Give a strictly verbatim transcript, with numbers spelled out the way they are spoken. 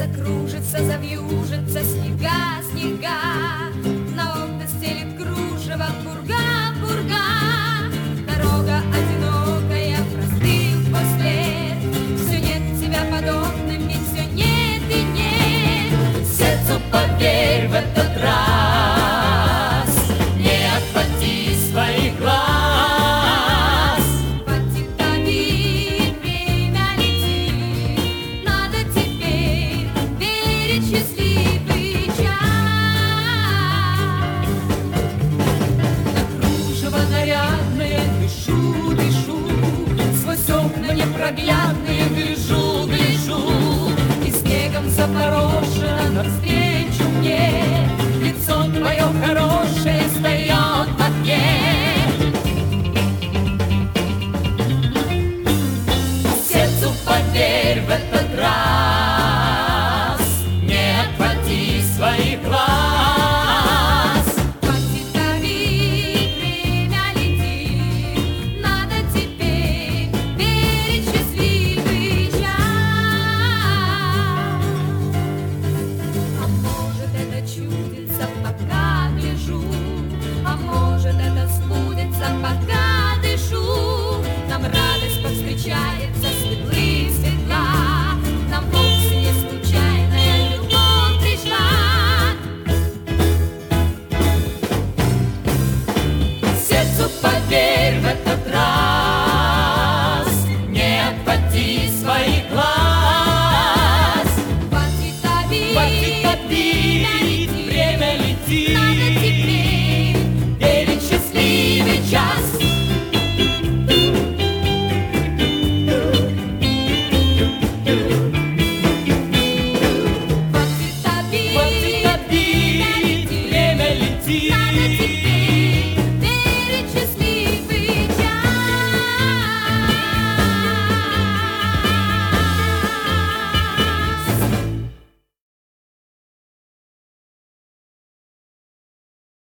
закружится, завьюжится, снега, снега. На окна стелит кружево, пурга, пурга. Дорога одинокая, простых послед. Все нет тебя подобным, ведь все нет и нет. Сердцу поверь в этот раз, не отводи своих глаз. Хватит обид, время летит, надо теперь верить в счастливый час. На кружево нарядное дышу, дышу, сквозь окна непроглядные гляжу, гляжу. И снегом запорошено навстречу мне лицо твое хорошее стоит.